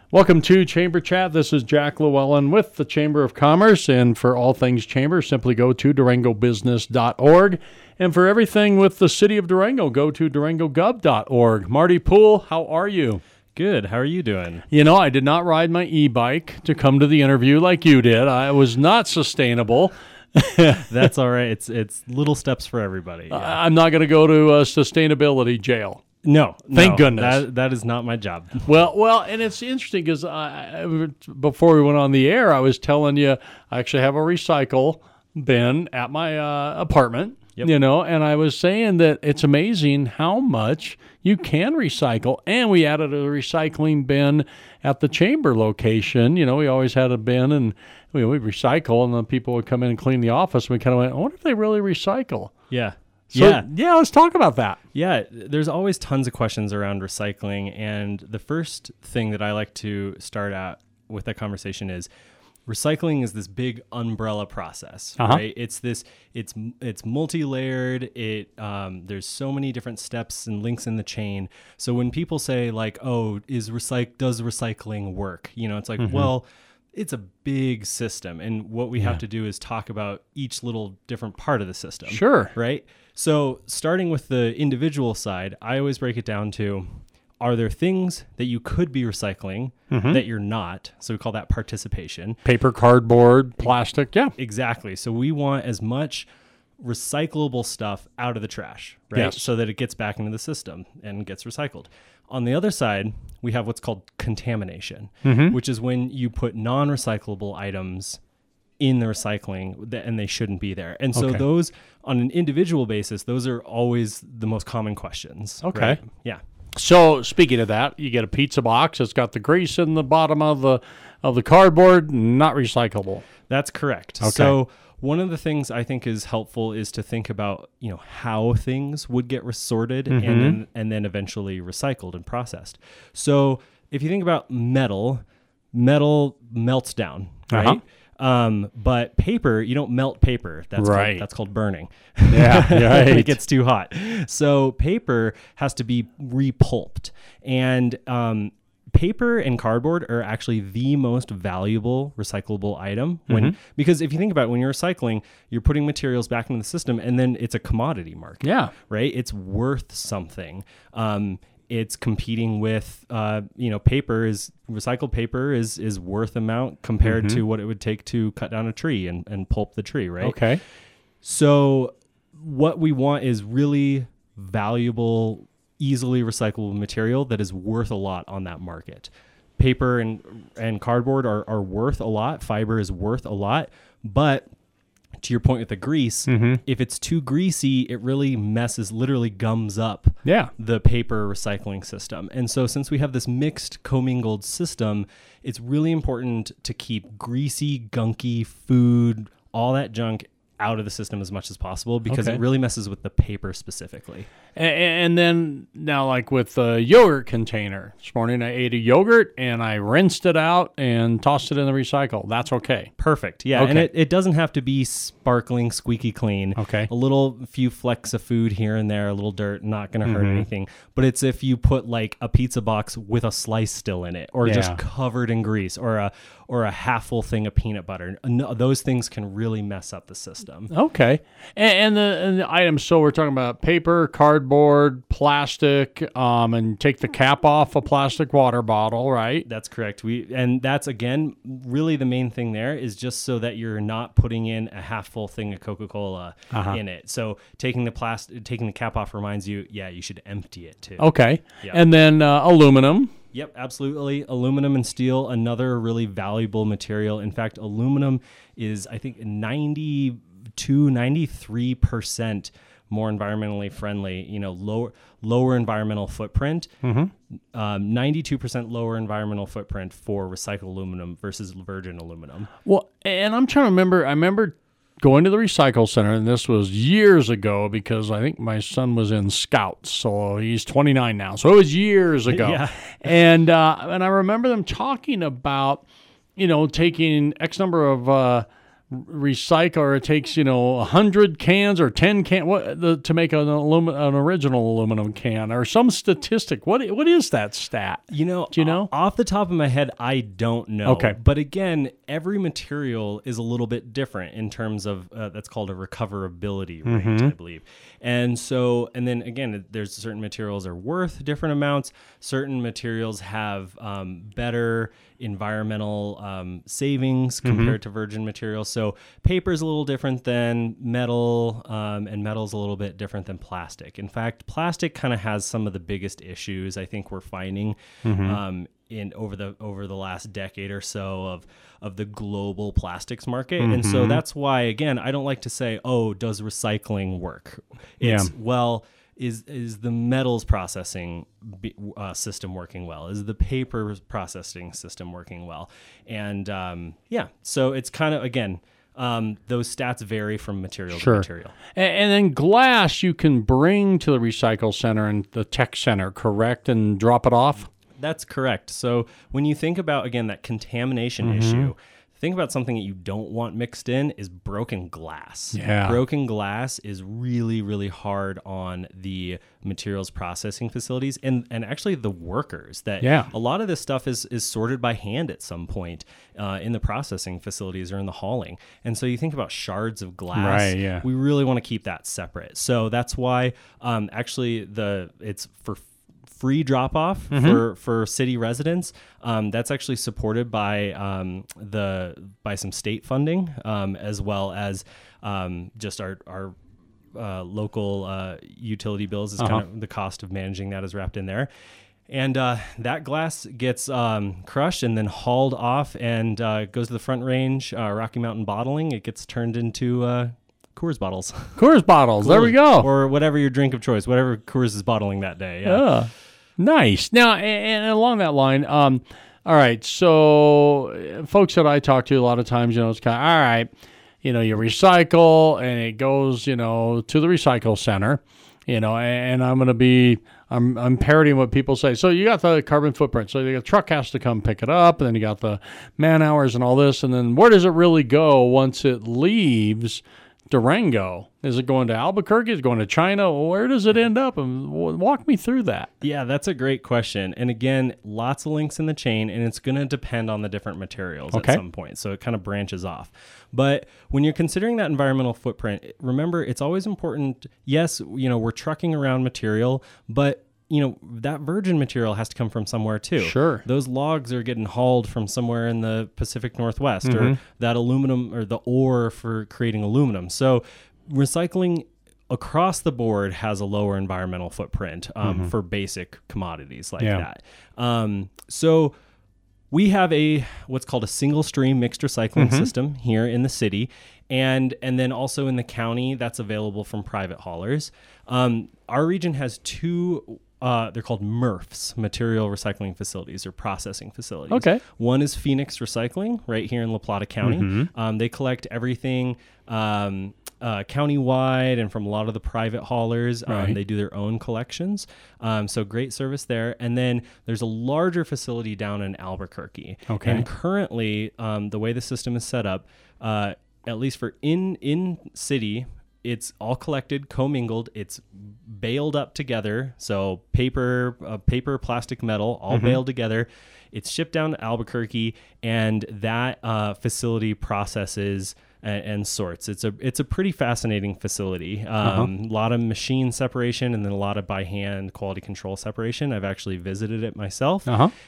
Welcome to Chamber Chat. This is Jack Llewellyn with the Chamber of Commerce. And for all things Chamber, simply go to durangobusiness.org. And for everything with the city of Durango, go to durangogov.org. Marty Poole, how are you? Good. How are you doing? You know, I did not ride my e-bike to come to the interview like you did. I was not sustainable. That's all right. It's little steps for everybody. Yeah. I'm not going to go to sustainability jail. No, Thank goodness. That is not my job. Well, and it's interesting because before we went on the air, I was telling you I actually have a recycle bin at my apartment. Yep. You know, and I was saying that it's amazing how much you can recycle. And we added a recycling bin at the Chamber location. You know, we always had a bin and we'd recycle, and then people would come in and clean the office. And we kind of went, I wonder if they really recycle. Yeah. So, yeah, let's talk about that. Yeah, there's always tons of questions around recycling. And the first thing that I like to start out with that conversation is recycling is this big umbrella process, right? It's multi-layered. There's so many different steps and links in the chain. So when people say like, oh, does recycling work? You know, it's like, well, it's a big system. And what we have to do is talk about each little different part of the system. Sure. Right? So starting with the individual side, I always break it down to, are there things that you could be recycling that you're not? So we call that participation. Paper, cardboard, plastic, yeah. Exactly. So we want as much recyclable stuff out of the trash, right? Yes. So that it gets back into the system and gets recycled. On the other side, we have what's called contamination, which is when you put non-recyclable items in the recycling and they shouldn't be there. And so those, on an individual basis, those are always the most common questions. Okay. Right? Yeah. So speaking of that, you get a pizza box. It's got the grease in the bottom of the cardboard, not recyclable. That's correct. Okay. So one of the things I think is helpful is to think about, you know, how things would get sorted and then eventually recycled and processed. So if you think about metal melts down, right? But paper, you don't melt paper. That's called burning. Yeah, right. It gets too hot. So paper has to be repulped. And paper and cardboard are actually the most valuable recyclable item because if you think about it, when you're recycling, you're putting materials back into the system and then it's a commodity market. Yeah. Right? It's worth something. It's competing with, recycled paper is worth amount compared to what it would take to cut down a tree and pulp the tree, right? Okay. So what we want is really valuable, easily recyclable material that is worth a lot on that market. Paper and cardboard are worth a lot. Fiber is worth a lot, but to your point with the grease, if it's too greasy, it really literally gums up the paper recycling system. And so since we have this mixed commingled system, it's really important to keep greasy, gunky food, all that junk out of the system as much as possible because it really messes with the paper specifically. And then now, like with the yogurt container, this morning I ate a yogurt and I rinsed it out and tossed it in the recycle. That's okay. Perfect. Yeah. Okay. And it doesn't have to be sparkling, squeaky clean. Okay. A few flecks of food here and there, a little dirt, not going to hurt anything. But it's if you put like a pizza box with a slice still in it or just covered in grease or a half full thing of peanut butter. No, those things can really mess up the system. Okay. And the items, so we're talking about paper, cardboard, plastic, and take the cap off a plastic water bottle, right? That's correct. And that's, again, really the main thing there is just so that you're not putting in a half full thing of Coca-Cola in it. So taking the cap off reminds you, you should empty it too. Okay. Yep. And then aluminum. Yep, absolutely. Aluminum and steel, another really valuable material. In fact, aluminum is, I think, 93% more environmentally friendly, lower environmental footprint, 92% lower environmental footprint for recycled aluminum versus virgin aluminum. Well, and I'm trying to remember, I remember going to the recycle center, and this was years ago because I think my son was in Scouts, so he's 29 now. So it was years ago. Yeah. And I remember them talking about, taking X number of recycle, or it takes 100 cans or 10 to make an original aluminum can, or some statistic. What is that stat? Do you know? Off the top of my head, I don't know. Okay. But again, every material is a little bit different in terms of that's called a recoverability rate, I believe. And then again, there's certain materials are worth different amounts. Certain materials have better environmental savings compared to virgin materials. So paper is a little different than metal, and metal is a little bit different than plastic. In fact, plastic kind of has some of the biggest issues I think we're finding in over the last decade or so of the global plastics market. And so that's why, again, I don't like to say, oh, does recycling work? It's is the metals processing system working well? Is the paper processing system working well? And so it's kind of, again, those stats vary from material to material. And then glass you can bring to the recycle center and the tech center, correct, and drop it off? That's correct. So when you think about, again, that contamination issue, think about something that you don't want mixed in is broken glass. Yeah. Broken glass is really, really hard on the materials processing facilities and actually the workers. A lot of this stuff is sorted by hand at some point in the processing facilities or in the hauling. And so you think about shards of glass. Right, yeah. We really want to keep that separate. So that's why actually it's for free drop-off for city residents. That's actually supported by some state funding, as well as just our local utility bills is kind of the cost of managing that is wrapped in there. And that glass gets crushed and then hauled off and goes to the Front Range, Rocky Mountain Bottling. It gets turned into Coors bottles. Coors bottles. There we go. Or whatever your drink of choice, whatever Coors is bottling that day. Yeah. Nice. Now, and along that line, all right, so folks that I talk to a lot of times, it's kind of, all right, you recycle and it goes, to the recycle center, and I'm parroting what people say. So you got the carbon footprint. So the truck has to come pick it up, and then you got the man hours and all this, and then where does it really go once it leaves Durango? Is it going to Albuquerque? Is it going to China? Where does it end up? And walk me through that. Yeah, that's a great question. And again, lots of links in the chain, and it's going to depend on the different materials at some point. So it kind of branches off. But when you're considering that environmental footprint, remember, it's always important. Yes, we're trucking around material, but that virgin material has to come from somewhere too. Sure. Those logs are getting hauled from somewhere in the Pacific Northwest, or that aluminum or the ore for creating aluminum. So recycling across the board has a lower environmental footprint for basic commodities like that. So we have what's called a single stream mixed recycling system here in the city. And then also in the county, that's available from private haulers. Our region has two they're called MRFs, material recycling facilities or processing facilities. Okay. One is Phoenix Recycling right here in La Plata County. They collect everything countywide and from a lot of the private haulers. They do their own collections. So great service there. And then there's a larger facility down in Albuquerque. Okay. And currently, the way the system is set up, at least for in city, it's all collected, commingled. It's baled up together. So paper, plastic, metal, all baled together. It's shipped down to Albuquerque, and that facility processes and sorts. It's a pretty fascinating facility. A lot of machine separation and then a lot of by hand quality control separation. I've actually visited it myself.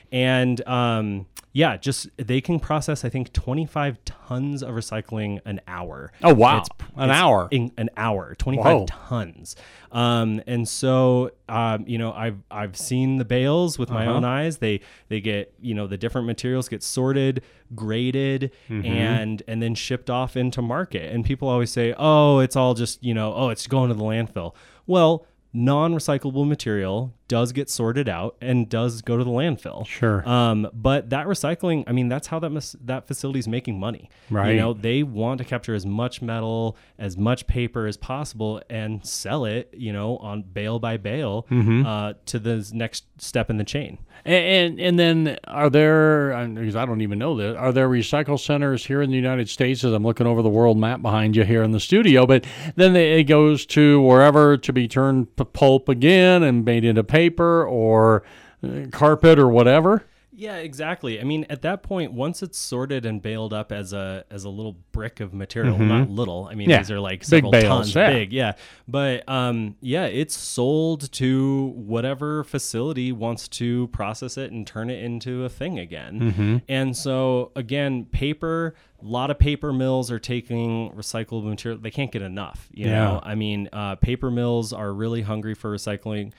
And just they can process, I think, 25 tons of recycling an hour. Oh, wow. An hour. An hour, 25 tons. And so, I've seen the bales with my own eyes. They get, the different materials get sorted, graded, and then shipped off into market. And people always say, oh, it's all just, it's going to the landfill. Well, non-recyclable material does get sorted out and does go to the landfill. Sure. But that recycling, I mean, that's how that facility is making money. Right. You know, they want to capture as much metal, as much paper as possible and sell it, you know, on bale by bale to the next step in the chain. And then are there, because I don't even know this, are there recycle centers here in the United States, as I'm looking over the world map behind you here in the studio, but then it goes to wherever to be turned pulp again and made into paper or carpet or whatever? Yeah, exactly. I mean, at that point, once it's sorted and baled up as a little brick of material, not little. I mean, these are like several bales, tons big. Yeah. But it's sold to whatever facility wants to process it and turn it into a thing again. And so again, paper, a lot of paper mills are taking recyclable material. They can't get enough, you know? I mean, paper mills are really hungry for recycling.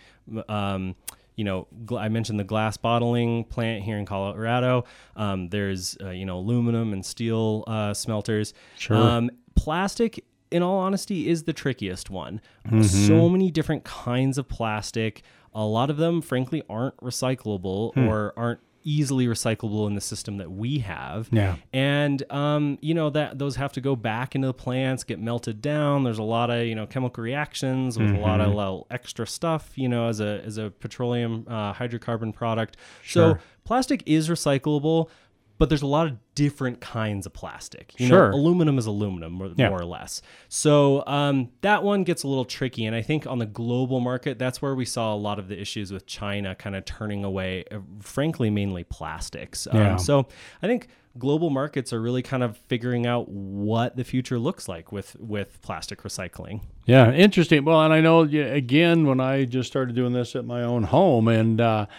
You know, I mentioned the glass bottling plant here in Colorado. There's, aluminum and steel smelters. Sure. Plastic, in all honesty, is the trickiest one. So many different kinds of plastic. A lot of them, frankly, aren't recyclable or aren't easily recyclable in the system that we have. Yeah. And, that those have to go back into the plants, get melted down. There's a lot of, chemical reactions with a lot of little extra stuff, as a petroleum hydrocarbon product. Sure. So plastic is recyclable, but there's a lot of different kinds of plastic. Aluminum is aluminum, more or less. So that one gets a little tricky. And I think on the global market, that's where we saw a lot of the issues with China kind of turning away, frankly, mainly plastics. So I think global markets are really kind of figuring out what the future looks like with plastic recycling. Yeah, interesting. Well, and I know, again, when I just started doing this at my own home, and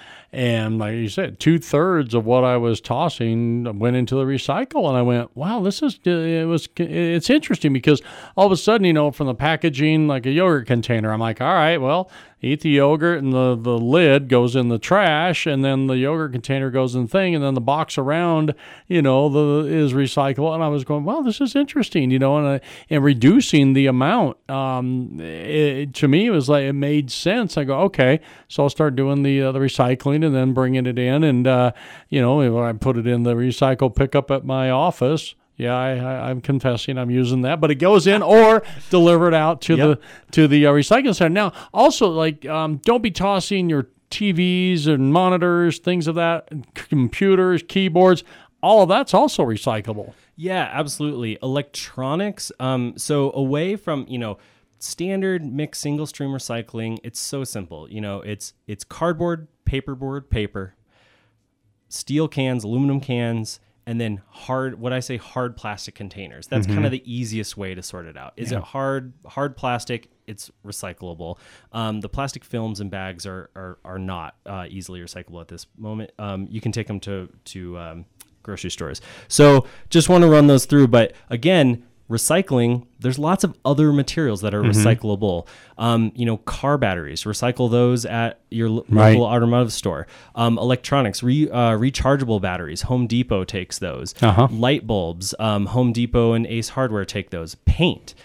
like you said, 2/3 of what I was tossing went into the recycle, and I went, wow, it's interesting because all of a sudden, from the packaging, like a yogurt container, I'm like, all right, well, eat the yogurt, and the lid goes in the trash, and then the yogurt container goes in the thing, and then the box around, is recyclable. And I was going, wow, this is interesting, and reducing the amount. To me, it was like, it made sense. I go, okay, so I'll start doing the recycling and then bringing it in, and I put it in the recycle pickup at my office. Yeah, I'm confessing I'm using that, but it goes in or delivered out to the recycling center. Now, also, don't be tossing your TVs and monitors, things of that, computers, keyboards. All of that's also recyclable. Yeah, absolutely. Electronics. So away from standard mixed single stream recycling, it's so simple. It's cardboard, paperboard, paper, steel cans, aluminum cans, and then hard plastic containers. That's kind of the easiest way to sort it out. Is it hard plastic? It's recyclable. The plastic films and bags are not easily recyclable at this moment. You can take them to grocery stores. So just want to run those through. But again, recycling, there's lots of other materials that are recyclable. Car batteries, recycle those at your local automotive store. Electronics, rechargeable batteries, Home Depot takes those. Light bulbs, Home Depot and Ace Hardware take those. Paint,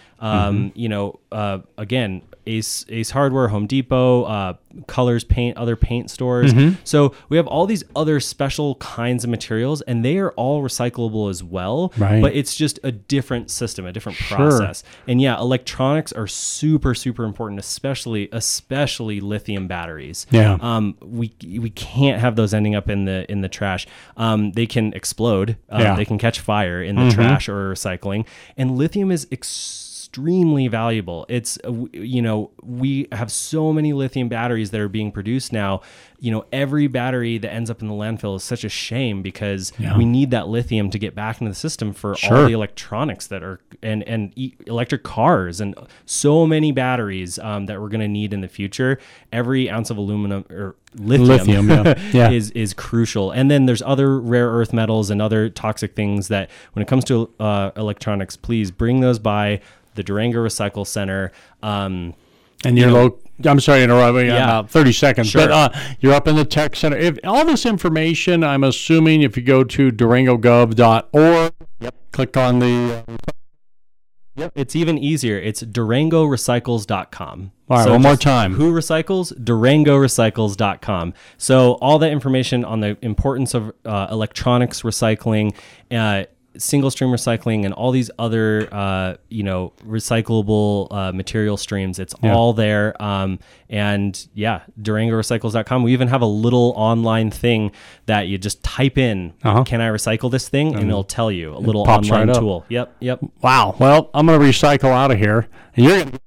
again, Ace Hardware, Home Depot, Colors Paint, other paint stores. So we have all these other special kinds of materials, and they are all recyclable as well. But it's just a different system, a different process. And electronics are super, super important, especially lithium batteries. We can't have those ending up in the trash. They can explode. They can catch fire in the trash or recycling. And lithium is extremely valuable. It's, we have so many lithium batteries that are being produced now. Every battery that ends up in the landfill is such a shame because we need that lithium to get back into the system for all the electronics that are, and electric cars and so many batteries that we're going to need in the future. Every ounce of aluminum or lithium is crucial. And then there's other rare earth metals and other toxic things that when it comes to electronics, please bring those by the Durango Recycle Center. And you're I'm sorry to interrupt you. About 30 seconds. Sure. But you're up in the tech center. If all this information, I'm assuming if you go to durangogov.org, click on the Yep. It's even easier. It's DurangoRecycles.com. All right, So one more just time. Who recycles? DurangoRecycles.com. So all that information on the importance of electronics recycling, single stream recycling, and all these other recyclable material streams. It's all there. And yeah, DurangoRecycles.com. We even have a little online thing that you just type in, can I recycle this thing? And it'll tell you, a little pops online right up. tool. Yep. Wow. Well, I'm going to recycle out of here. And you're going to...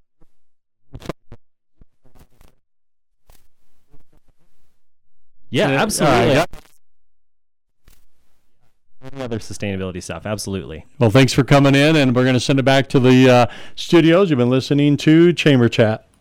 Yeah, absolutely. All right. Any other sustainability stuff, absolutely. Well, thanks for coming in, and we're going to send it back to the studios. You've been listening to Chamber Chat.